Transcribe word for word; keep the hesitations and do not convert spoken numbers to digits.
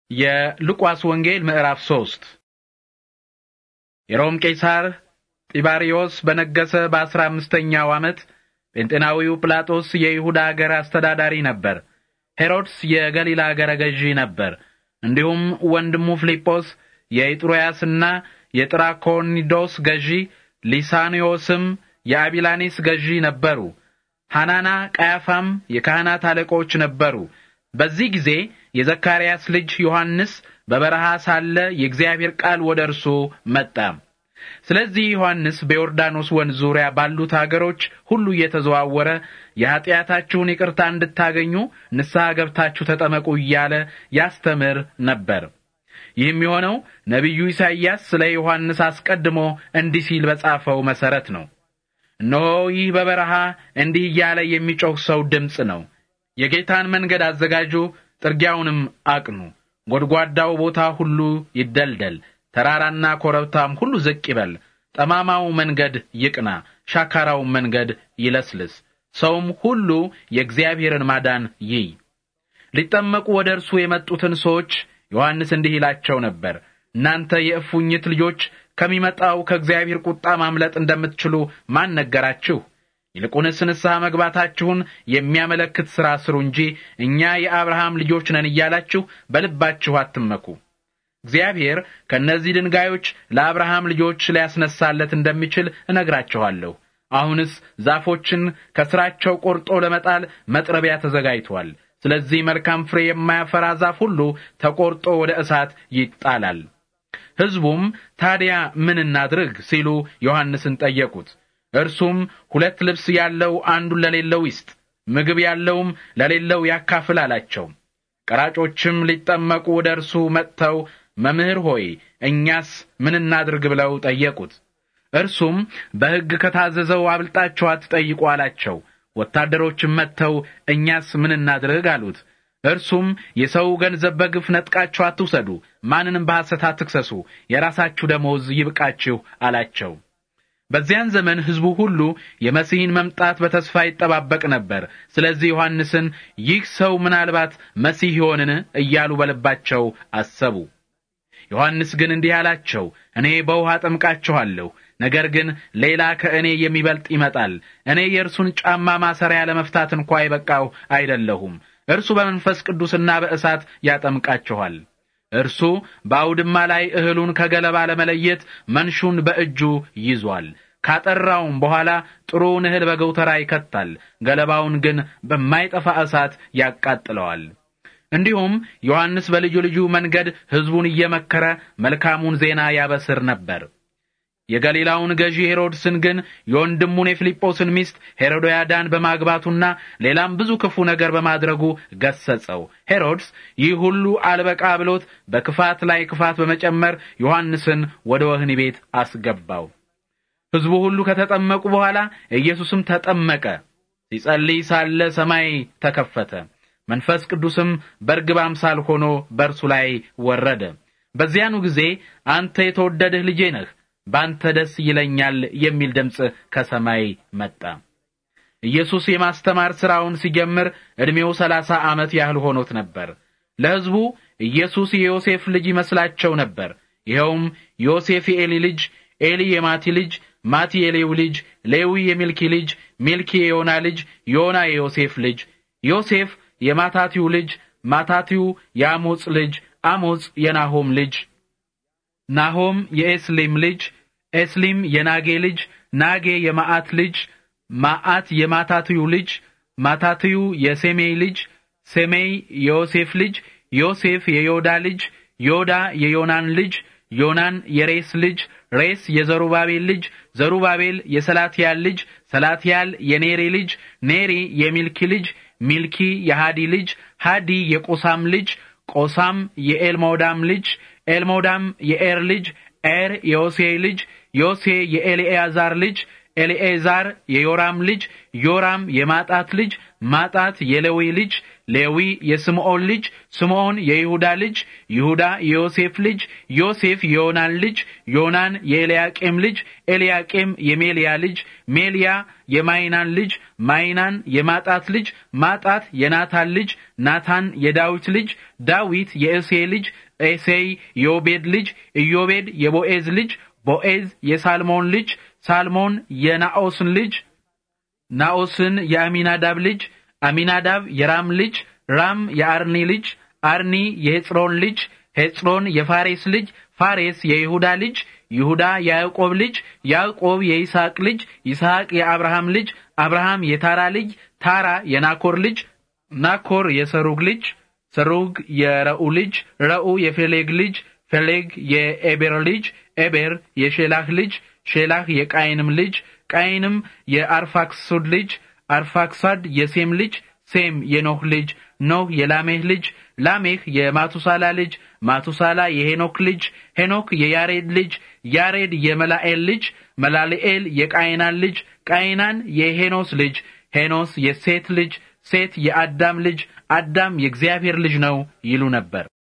የሉቃስ ወንጌል ምዕራፍ ሶስት የሮም ቄሳር ጢባሪዮስ በነገሰ በአስራ አምስተኛው ዓመት ጴንጤናዊው ጲላጦስ የይሁዳ አገር አስተዳዳሪ ነበር። ሄሮድስ የገሊላ አገረ ገዢ ነበር። እንዲሁም ወንድሙ ፊልጶስ የኢጥሮያስና የጥራኮኒዶስ ገዢ፣ ሊሳኒዮስም የአቢላኒስ ገዢ ነበሩ። ሐናና ቀያፋም የካህናት አለቆች ነበሩ። በዚህ ጊዜ የዘካርያስ ልጅ ዮሐንስ በበረሃ ሳለ የእግዚአብሔር ቃል ወደ እርሱ መጣ። ስለዚህ ዮሐንስ በዮርዳኖስ ወንዝ ዙሪያ ባሉት አገሮች ሁሉ እየተዘዋወረ የኃጢአታችሁን ይቅርታ እንድታገኙ ንስሐ ገብታችሁ ተጠመቁ እያለ ያስተምር ነበር። ይህም የሆነው ነቢዩ ኢሳይያስ ስለ ዮሐንስ አስቀድሞ እንዲህ ሲል በጻፈው መሰረት ነው። እነሆ ይህ በበረሃ እንዲህ እያለ የሚጮህ ሰው ድምፅ ነው። የጌታን መንገድ አዘጋጁ፣ ጥርጊያውንም አቅኑ። ጎድጓዳው ቦታ ሁሉ ይደልደል፣ ተራራና ኮረብታም ሁሉ ዝቅ ይበል። ጠማማው መንገድ ይቅና፣ ሻካራው መንገድ ይለስልስ። ሰውም ሁሉ የእግዚአብሔርን ማዳን ይይ። ሊጠመቁ ወደ እርሱ የመጡትን ሰዎች ዮሐንስ እንዲህ ይላቸው ነበር። እናንተ የእፉኝት ልጆች ከሚመጣው ከእግዚአብሔር ቁጣ ማምለጥ እንደምትችሉ ማን ነገራችሁ? ይልቁንስ ንስሐ መግባታችሁን የሚያመለክት ሥራ ስሩ እንጂ እኛ የአብርሃም ልጆች ነን እያላችሁ በልባችሁ አትመኩ። እግዚአብሔር ከእነዚህ ድንጋዮች ለአብርሃም ልጆች ሊያስነሳለት እንደሚችል እነግራችኋለሁ። አሁንስ ዛፎችን ከሥራቸው ቆርጦ ለመጣል መጥረቢያ ተዘጋጅቷል። ስለዚህ መልካም ፍሬ የማያፈራ ዛፍ ሁሉ ተቆርጦ ወደ እሳት ይጣላል። ሕዝቡም ታዲያ ምን እናድርግ ሲሉ ዮሐንስን ጠየቁት። እርሱም ሁለት ልብስ ያለው አንዱን ለሌለው ይስጥ፣ ምግብ ያለውም ለሌለው ያካፍል አላቸው። ቀራጮችም ሊጠመቁ ወደ እርሱ መጥተው መምህር ሆይ እኛስ ምን እናድርግ ብለው ጠየቁት። እርሱም በሕግ ከታዘዘው አብልጣችሁ አትጠይቁ አላቸው። ወታደሮችም መጥተው እኛስ ምን እናድርግ አሉት። እርሱም የሰው ገንዘብ በግፍ ነጥቃችሁ አትውሰዱ፣ ማንንም በሐሰት አትክሰሱ፣ የራሳችሁ ደሞዝ ይብቃችሁ አላቸው። በዚያን ዘመን ሕዝቡ ሁሉ የመሲህን መምጣት በተስፋ ይጠባበቅ ነበር። ስለዚህ ዮሐንስን ይህ ሰው ምናልባት መሲህ ይሆንን እያሉ በልባቸው አሰቡ። ዮሐንስ ግን እንዲህ አላቸው፣ እኔ በውሃ አጠምቃችኋለሁ፣ ነገር ግን ሌላ ከእኔ የሚበልጥ ይመጣል። እኔ የእርሱን ጫማ ማሰሪያ ለመፍታት እንኳ የበቃሁ አይደለሁም። እርሱ በመንፈስ ቅዱስና በእሳት ያጠምቃችኋል። እርሱ በአውድማ ላይ እህሉን ከገለባ ለመለየት መንሹን በእጁ ይዟል። ካጠራውም በኋላ ጥሩውን እህል በገውተራ ይከታል፣ ገለባውን ግን በማይጠፋ እሳት ያቃጥለዋል። እንዲሁም ዮሐንስ በልዩ ልዩ መንገድ ሕዝቡን እየመከረ መልካሙን ዜና ያበስር ነበር። የገሊላውን ገዢ ሄሮድስን ግን የወንድሙን የፊልጶስን ሚስት ሄሮድያዳን በማግባቱና ሌላም ብዙ ክፉ ነገር በማድረጉ ገሰጸው። ሄሮድስ ይህ ሁሉ አልበቃ ብሎት በክፋት ላይ ክፋት በመጨመር ዮሐንስን ወደ ወህኒ ቤት አስገባው። ሕዝቡ ሁሉ ከተጠመቁ በኋላ ኢየሱስም ተጠመቀ። ሲጸልይ ሳለ ሰማይ ተከፈተ፣ መንፈስ ቅዱስም በርግብ አምሳል ሆኖ በእርሱ ላይ ወረደ። በዚያኑ ጊዜ አንተ የተወደድህ ልጄ ነህ፣ ባንተ ደስ ይለኛል የሚል ድምጽ ከሰማይ መጣ። ኢየሱስ የማስተማር ሥራውን ሲጀምር ዕድሜው ሰላሳ ዓመት ያህል ሆኖት ነበር። ለሕዝቡ ኢየሱስ የዮሴፍ ልጅ ይመስላቸው ነበር። ይኸውም ዮሴፍ የኤሊ ልጅ፣ ኤሊ የማቲ ልጅ፣ ማቲ የሌዊ ልጅ፣ ሌዊ የሚልኪ ልጅ፣ ሚልኪ የዮና ልጅ፣ ዮና የዮሴፍ ልጅ፣ ዮሴፍ የማታቲው ልጅ፣ ማታቲው የአሞጽ ልጅ፣ አሞጽ የናሆም ልጅ፣ ናሆም የኤስሊም ልጅ፣ ኤስሊም የናጌ ልጅ፣ ናጌ የማአት ልጅ፣ ማአት የማታቲው ልጅ፣ ማታቲው የሴሜይ ልጅ፣ ሴሜይ የዮሴፍ ልጅ፣ ዮሴፍ የዮዳ ልጅ፣ ዮዳ የዮናን ልጅ፣ ዮናን የሬስ ልጅ፣ ሬስ የዘሩባቤል ልጅ፣ ዘሩባቤል የሰላትያል ልጅ፣ ሰላትያል የኔሪ ልጅ፣ ኔሪ የሚልኪ ልጅ፣ ሚልኪ የሃዲ ልጅ፣ ሃዲ የቆሳም ልጅ፣ ቆሳም የኤልሞዳም ልጅ፣ ኤልሞዳም የኤር ልጅ፣ ኤር የዮሴ ልጅ፣ ዮሴ የኤልኤዛር ልጅ፣ ኤልኤዛር የዮራም ልጅ፣ ዮራም የማጣት ልጅ፣ ማጣት የሌዊ ልጅ፣ ሌዊ የስምዖን ልጅ፣ ስምዖን የይሁዳ ልጅ፣ ይሁዳ የዮሴፍ ልጅ ዮሴፍ የዮናን ልጅ ዮናን የኤልያቄም ልጅ ኤልያቄም የሜልያ ልጅ ሜልያ የማይናን ልጅ ማይናን የማጣት ልጅ ማጣት የናታን ልጅ ናታን የዳዊት ልጅ ዳዊት የእሴይ ልጅ እሴይ የኦቤድ ልጅ ኢዮቤድ የቦዔዝ ልጅ ቦዔዝ የሳልሞን ልጅ ሳልሞን የናኦስን ልጅ ናኦስን የአሚናዳብ ልጅ አሚናዳብ የራም ልጅ ራም የአርኒ ልጅ አርኒ የሄጽሮን ልጅ ሄጽሮን የፋሬስ ልጅ ፋሬስ የይሁዳ ልጅ ይሁዳ የያዕቆብ ልጅ ያዕቆብ የይስሐቅ ልጅ ይስሐቅ የአብርሃም ልጅ አብርሃም የታራ ልጅ ታራ የናኮር ልጅ ናኮር የሰሩግ ልጅ ሰሩግ የረኡ ልጅ ረኡ የፌሌግ ልጅ ፌሌግ የኤቤር ልጅ ኤቤር የሼላህ ልጅ ሼላህ የቃይንም ልጅ ቃይንም የአርፋክስድ ልጅ አርፋክሳድ የሴም ልጅ ሴም የኖህ ልጅ ኖህ የላሜህ ልጅ ላሜህ የማቱሳላ ልጅ ማቱሳላ የሄኖክ ልጅ ሄኖክ የያሬድ ልጅ ያሬድ የመላኤል ልጅ መላልኤል የቃይናን ልጅ ቃይናን የሄኖስ ልጅ ሄኖስ የሴት ልጅ ሴት የአዳም ልጅ አዳም የእግዚአብሔር ልጅ ነው ይሉ ነበር።